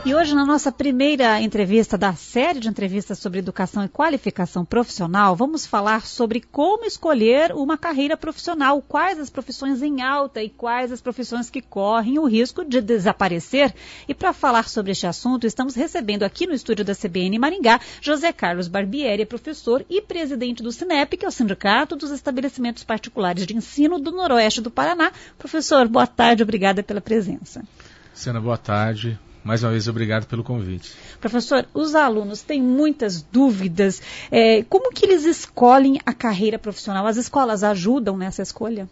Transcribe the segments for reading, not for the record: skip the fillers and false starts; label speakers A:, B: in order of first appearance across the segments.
A: E hoje, na nossa primeira entrevista da série de entrevistas sobre educação e qualificação profissional, vamos falar sobre como escolher uma carreira profissional, quais as profissões em alta e quais as profissões que correm o risco de desaparecer. E para falar sobre este assunto, estamos recebendo aqui no estúdio da CBN em Maringá, José Carlos Barbieri, professor e presidente do SINEP, que é o Sindicato dos Estabelecimentos Particulares de Ensino do Noroeste do Paraná. Professor, boa tarde, obrigada pela presença.
B: Luciana, boa tarde. Mais uma vez, obrigado pelo convite.
A: Professor, os alunos têm muitas dúvidas. Como que eles escolhem a carreira profissional? As escolas ajudam nessa escolha?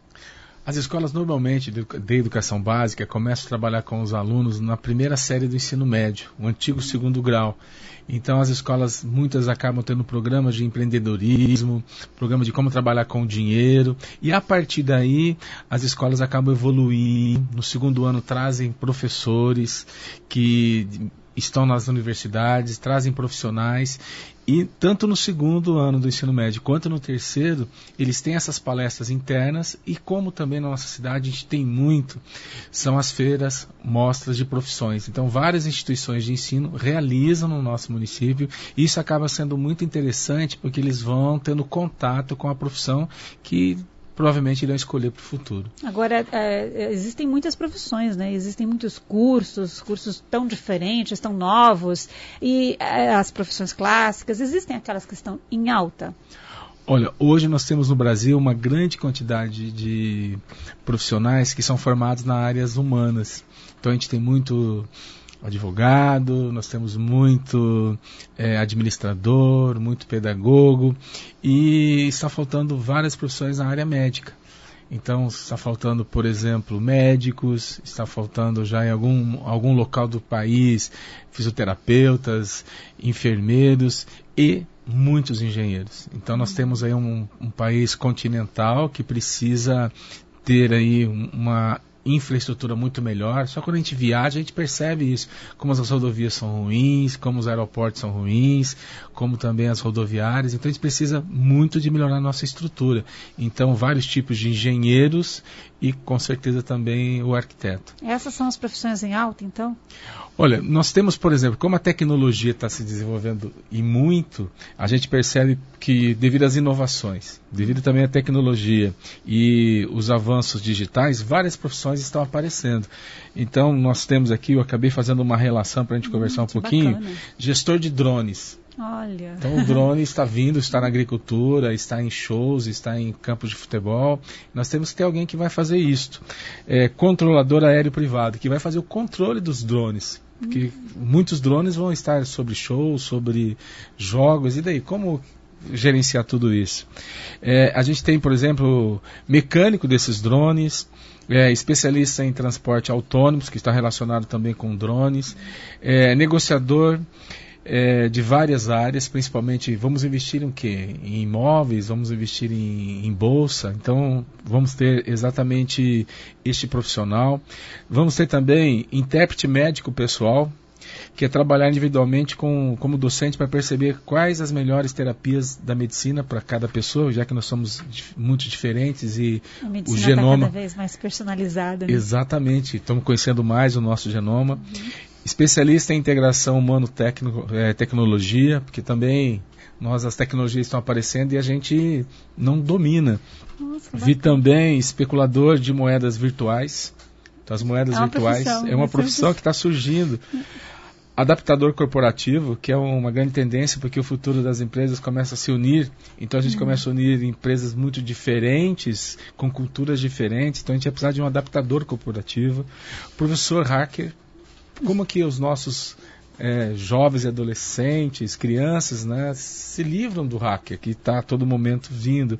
B: As escolas, normalmente, de educação básica, começam a trabalhar com os alunos na primeira série do ensino médio, o antigo segundo grau. Então, as escolas, muitas acabam tendo programas de empreendedorismo, programa de como trabalhar com o dinheiro, e a partir daí, as escolas acabam evoluindo. No segundo ano, trazem professores que estão nas universidades, trazem profissionais, e tanto no segundo ano do ensino médio quanto no terceiro, eles têm essas palestras internas, e como também na nossa cidade a gente tem muito, são as feiras, mostras de profissões. Então várias instituições de ensino realizam no nosso município, e isso acaba sendo muito interessante, porque eles vão tendo contato com a profissão que provavelmente irão escolher para o futuro.
A: Agora, existem muitas profissões, né? Existem muitos cursos tão diferentes, tão novos, e as profissões clássicas, existem aquelas que estão em alta?
B: Olha, hoje nós temos no Brasil uma grande quantidade de profissionais que são formados nas áreas humanas. Então a gente tem muito advogado, nós temos muito administrador, muito pedagogo, e está faltando várias profissões na área médica. Então está faltando, por exemplo, médicos, está faltando já em algum local do país fisioterapeutas, enfermeiros e muitos engenheiros. Então nós temos aí um país continental que precisa ter aí uma infraestrutura muito melhor. Só quando a gente viaja a gente percebe isso, como as rodovias são ruins, como os aeroportos são ruins, como também as rodoviárias. Então a gente precisa muito de melhorar a nossa estrutura. Então vários tipos de engenheiros e com certeza também o arquiteto.
A: Essas são as profissões em alta, então?
B: Olha, nós temos, por exemplo, como a tecnologia está se desenvolvendo e muito, a gente percebe que devido às inovações, devido também à tecnologia e os avanços digitais, várias profissões estão aparecendo. Então nós temos aqui, eu acabei fazendo uma relação para a gente conversar um pouquinho, bacana. Gestor de drones.
A: Olha.
B: Então o drone está vindo, está na agricultura, está em shows, está em campos de futebol. Nós temos que ter alguém que vai fazer isso. Controlador aéreo privado, que vai fazer o controle dos drones. Porque muitos drones vão estar sobre shows, sobre jogos, e daí? Como gerenciar tudo isso? A gente tem, por exemplo, mecânico desses drones, especialista em transporte autônomos, que está relacionado também com drones, negociador de várias áreas, principalmente vamos investir em quê? Em imóveis, vamos investir em bolsa, então vamos ter exatamente este profissional. Vamos ter também intérprete médico pessoal, que é trabalhar individualmente como docente para perceber quais as melhores terapias da medicina para cada pessoa, já que nós somos muito diferentes e
A: a medicina
B: o genoma
A: está cada vez mais personalizada, né?
B: Exatamente, estamos conhecendo mais o nosso genoma. Especialista em integração humano-tecnologia, porque também as tecnologias estão aparecendo e a gente não domina.
A: Nossa,
B: Vi também especulador de moedas virtuais. Então, as moedas virtuais é uma profissão que está surgindo. Adaptador corporativo, que é uma grande tendência, porque o futuro das empresas começa a se unir. Então a gente começa a unir empresas muito diferentes, com culturas diferentes. Então a gente vai precisar de um adaptador corporativo. Professor hacker. Como que os nossos jovens e adolescentes, crianças, né, se livram do hacker, que está a todo momento vindo.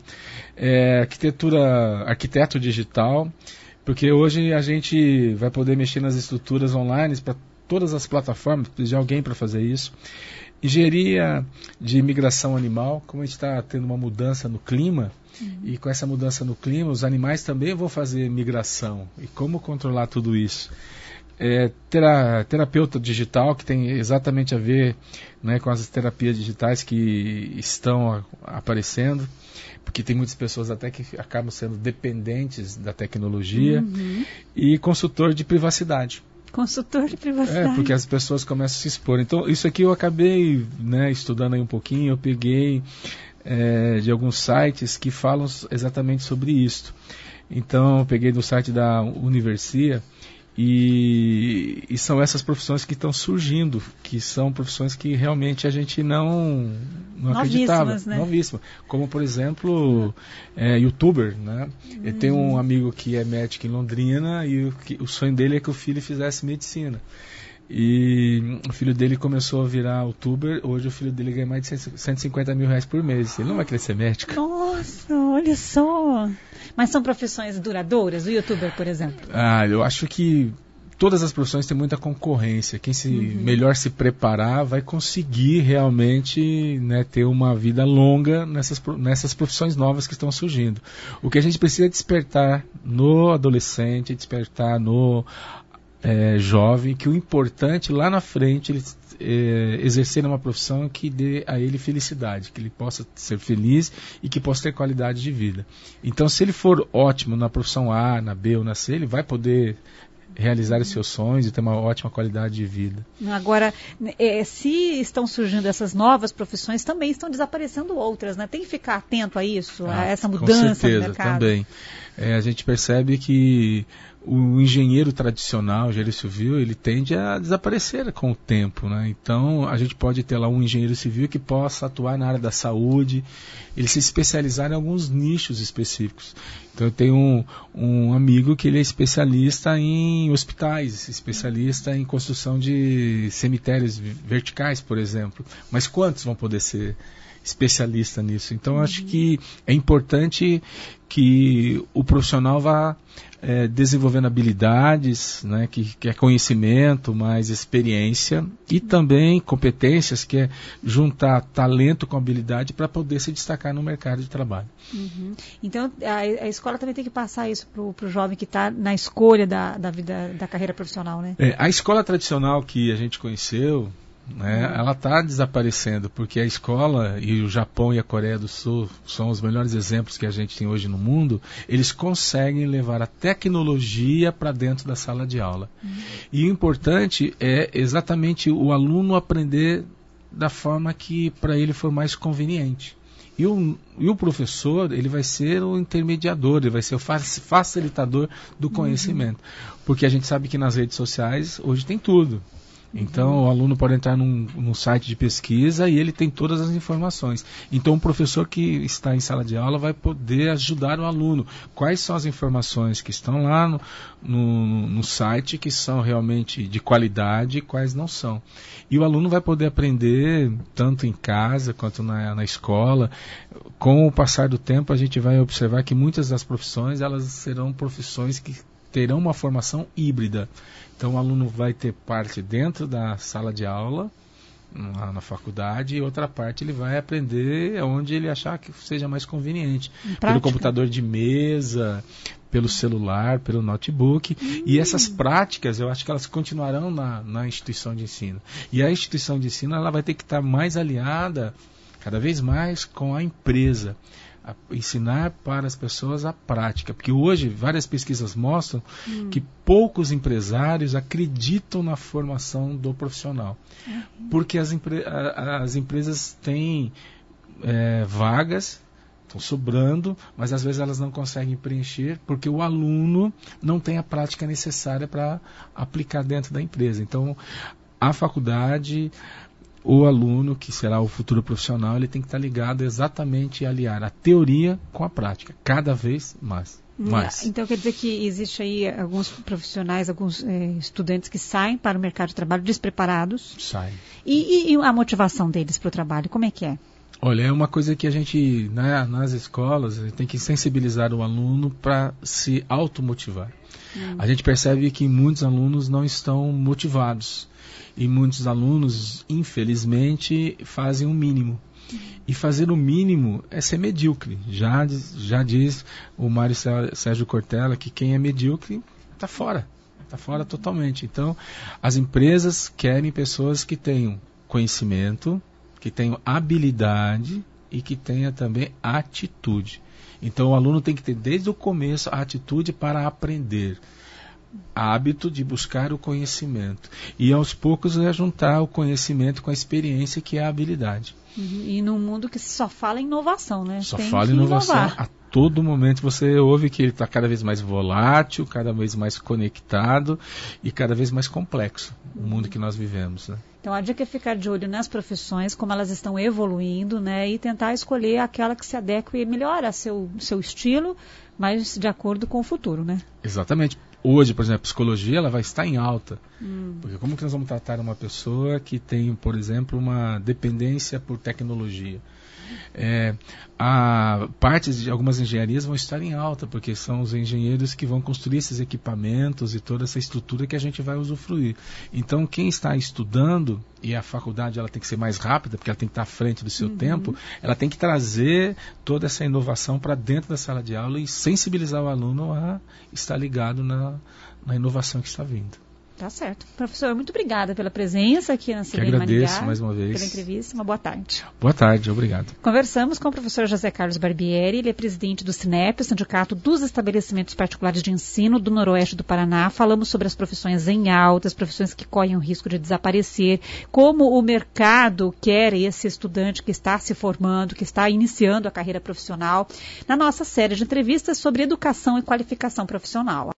B: Arquiteto digital, porque hoje a gente vai poder mexer nas estruturas online para todas as plataformas, precisa de alguém para fazer isso. Engenharia de migração animal, como a gente está tendo uma mudança no clima, e com essa mudança no clima, os animais também vão fazer migração. E como controlar tudo isso? Terapeuta digital, que tem exatamente a ver, né, com as terapias digitais que estão aparecendo, porque tem muitas pessoas até que acabam sendo dependentes da tecnologia, e consultor de privacidade.
A: Consultor de privacidade.
B: Porque as pessoas começam a se expor. Então, isso aqui eu acabei, né, estudando aí um pouquinho, eu peguei de alguns sites que falam exatamente sobre isso. Então, eu peguei do site da Universia e são essas profissões que estão surgindo, que são profissões que realmente a gente não acreditava.
A: Né?
B: Novíssimas. Como, por exemplo, youtuber, né? Eu tenho um amigo que é médico em Londrina e o sonho dele é que o filho fizesse medicina. E o filho dele começou a virar youtuber. Hoje o filho dele ganha mais de 150 mil reais por mês. Ele não vai querer ser médico.
A: Nossa, olha só. Mas são profissões duradouras, o youtuber, por exemplo?
B: Eu acho que todas as profissões têm muita concorrência. Quem melhor se preparar vai conseguir realmente, né, ter uma vida longa nessas profissões novas que estão surgindo. O que a gente precisa é despertar no adolescente, despertar no jovem, que o importante lá na frente ele exercer uma profissão que dê a ele felicidade, que ele possa ser feliz e que possa ter qualidade de vida. Então, se ele for ótimo na profissão A, na B ou na C, ele vai poder realizar os seus sonhos e ter uma ótima qualidade de vida.
A: Agora, se estão surgindo essas novas profissões, também estão desaparecendo outras, né? Tem que ficar atento a isso, a essa mudança
B: com certeza,
A: no mercado.
B: Também. A gente percebe que o engenheiro tradicional, o engenheiro civil, ele tende a desaparecer com o tempo, né? Então, a gente pode ter lá um engenheiro civil que possa atuar na área da saúde, ele se especializar em alguns nichos específicos. Então, eu tenho um amigo que ele é especialista em hospitais, especialista em construção de cemitérios verticais, por exemplo. Mas quantos vão poder ser especialista nisso? Então, acho que é importante que o profissional vá desenvolvendo habilidades, né, que é conhecimento, mais experiência e também competências, que é juntar talento com habilidade para poder se destacar no mercado de trabalho.
A: Então, a escola também tem que passar isso para o jovem que está na escolha da vida, da carreira profissional, né?
B: A escola tradicional que a gente conheceu, né, ela está desaparecendo, porque a escola, e o Japão e a Coreia do Sul são os melhores exemplos que a gente tem hoje no mundo, eles conseguem levar a tecnologia para dentro da sala de aula. E o importante é exatamente o aluno aprender da forma que para ele for mais conveniente. E o professor, ele vai ser o intermediador, ele vai ser o facilitador do conhecimento. Porque a gente sabe que nas redes sociais hoje tem tudo. Então, o aluno pode entrar num site de pesquisa e ele tem todas as informações. Então, o professor que está em sala de aula vai poder ajudar o aluno. Quais são as informações que estão lá no site que são realmente de qualidade e quais não são. E o aluno vai poder aprender tanto em casa quanto na escola. Com o passar do tempo, a gente vai observar que muitas das profissões, elas serão profissões que terão uma formação híbrida. Então, o aluno vai ter parte dentro da sala de aula, na faculdade, e outra parte ele vai aprender onde ele achar que seja mais conveniente. Pelo computador de mesa, pelo celular, pelo notebook. E essas práticas, eu acho que elas continuarão na instituição de ensino. E a instituição de ensino, ela vai ter que estar mais aliada, cada vez mais, com a empresa. A ensinar para as pessoas a prática, porque hoje várias pesquisas mostram que poucos empresários acreditam na formação do profissional, porque as empresas têm vagas, estão sobrando, mas às vezes elas não conseguem preencher porque o aluno não tem a prática necessária para aplicar dentro da empresa. Então, a faculdade, o aluno, que será o futuro profissional, ele tem que estar ligado exatamente a aliar a teoria com a prática, cada vez mais.
A: Então quer dizer que existe aí alguns profissionais, alguns estudantes que saem para o mercado de trabalho despreparados.
B: Saem.
A: E a motivação deles para o trabalho, como é que é?
B: Olha, é uma coisa que a gente, nas escolas, a gente tem que sensibilizar o aluno para se automotivar. A gente percebe que muitos alunos não estão motivados. E muitos alunos, infelizmente, fazem o mínimo. E fazer o mínimo é ser medíocre. Já diz o Mário Sérgio Cortella que quem é medíocre está fora. Está fora totalmente. Então, as empresas querem pessoas que tenham conhecimento, que tenham habilidade e que tenham também atitude. Então, o aluno tem que ter desde o começo a atitude para aprender. hábito de buscar o conhecimento. E aos poucos juntar o conhecimento com a experiência, que é a habilidade.
A: E num mundo que só fala em inovação, né?
B: Só fala em inovação. A todo momento você ouve que ele está cada vez mais volátil, cada vez mais conectado e cada vez mais complexo, o mundo que nós vivemos, né?
A: Então a dica é ficar de olho nas profissões, como elas estão evoluindo, né? E tentar escolher aquela que se adeque melhor a seu estilo, mas de acordo com o futuro, né?
B: Exatamente. Hoje, por exemplo, a psicologia ela vai estar em alta. Porque como que nós vamos tratar uma pessoa que tem, por exemplo, uma dependência por tecnologia? Partes de algumas engenharias vão estar em alta, porque são os engenheiros que vão construir esses equipamentos e toda essa estrutura que a gente vai usufruir. Então, quem está estudando, e a faculdade ela tem que ser mais rápida, porque ela tem que estar à frente do seu tempo, ela tem que trazer toda essa inovação para dentro da sala de aula e sensibilizar o aluno a estar ligado na inovação que está vindo.
A: Tá certo. Professor, muito obrigada pela presença aqui na CBN Maringá.
B: Agradeço mais uma vez.
A: Pela entrevista. Uma boa tarde.
B: Boa tarde, obrigado.
A: Conversamos com o professor José Carlos Barbieri, ele é presidente do SINEP, o Sindicato dos Estabelecimentos Particulares de Ensino do Noroeste do Paraná. Falamos sobre as profissões em alta, as profissões que correm o risco de desaparecer, como o mercado quer esse estudante que está se formando, que está iniciando a carreira profissional, na nossa série de entrevistas sobre educação e qualificação profissional.